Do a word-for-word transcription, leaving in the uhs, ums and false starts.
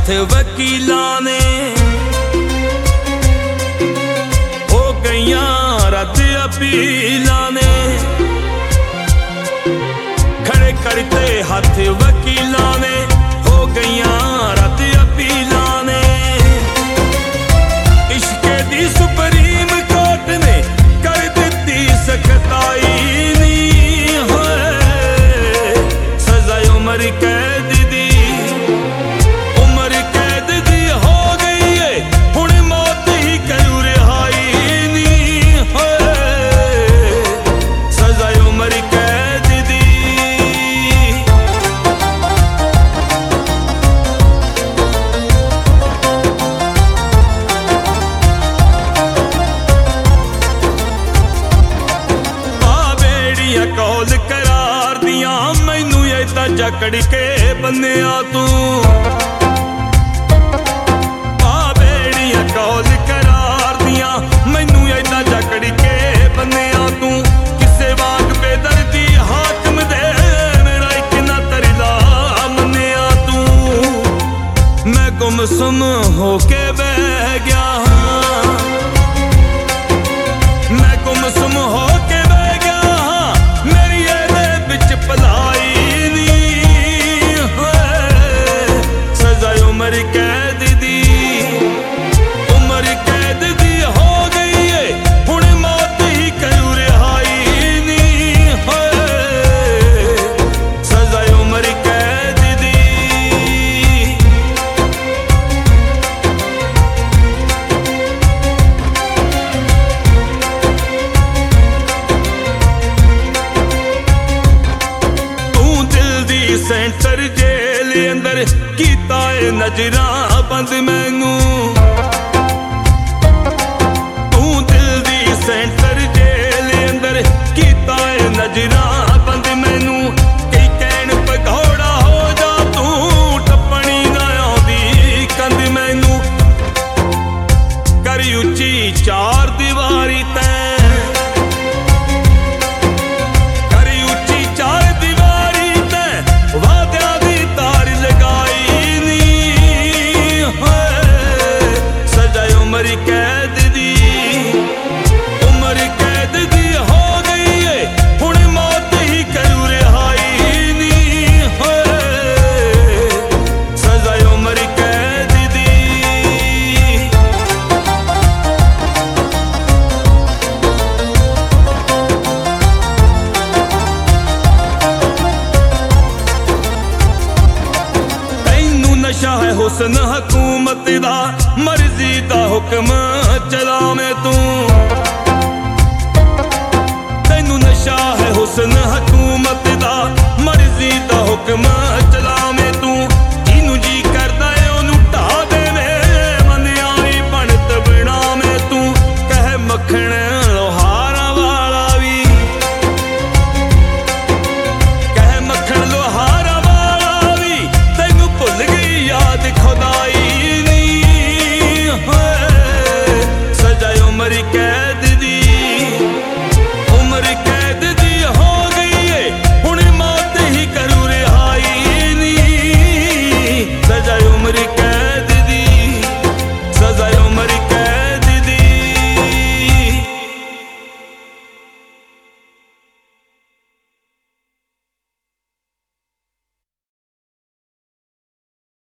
हथ वकीलां ने हो गईयां रद्द अपीलां ने खड़े करते हथ वकीलां ने हो गईयां रद्द अपीलां ने इश्के दी सुप्रीम कोर्ट ने कर दित्ती सख्ताई नी होए सजा उम्र कैद दी उम्र कैद दी हो गई है हुण मौत ही करू रिहाई नी होए सजा उम्र कैद दी। कौल करार दियां मैनू ऐदा जकड़ के बन्निया तू बेड़ियां कौल करार दियां मैनू ऐदा जकड़ के बन्निया तू किसे वाग बेदर्दी हाकम दे मेरा एक ना तरला मन्निया तू मैं गुमसुम होके बह गया मैं गुमसुम होके भलाई नी सजा उम्र कैद दी उम्र कैद दी हो गई है हुण मौत ही करू रिहाई नी सजा उम्र कैद दी। सेंटर जेल अंदर कीता है नजरा बंद मैनू तू दिल दी सेंटर जेल अंदर कीता है नजरा बंद मैनू कई कहन भगौड़ा हो जा तू टप्पनी ना आउंदी कंध मैनू कर उच्ची चार दीवारी तै कैद दी उम्र कैद दी हो गई है हुण मौत ही करू रिहाई नी सजा उम्र कैद दी। तैनू नशा है हुस्न हुकूमत दा मर्जी दा हुक्म चला मैं तू तैनू नशा है हुस्न हुकूमत दा मर्जी दा हुक्म चला मैं तू इनू जी करदा है ओनू ढा दे में मनियारी बनत बना मैं तू कह मक्खण लोहारा वाला भी कह मक्खण लोहारा वाला भी तैनू भुल गई याद खुदाई नी सजा उम्र कैद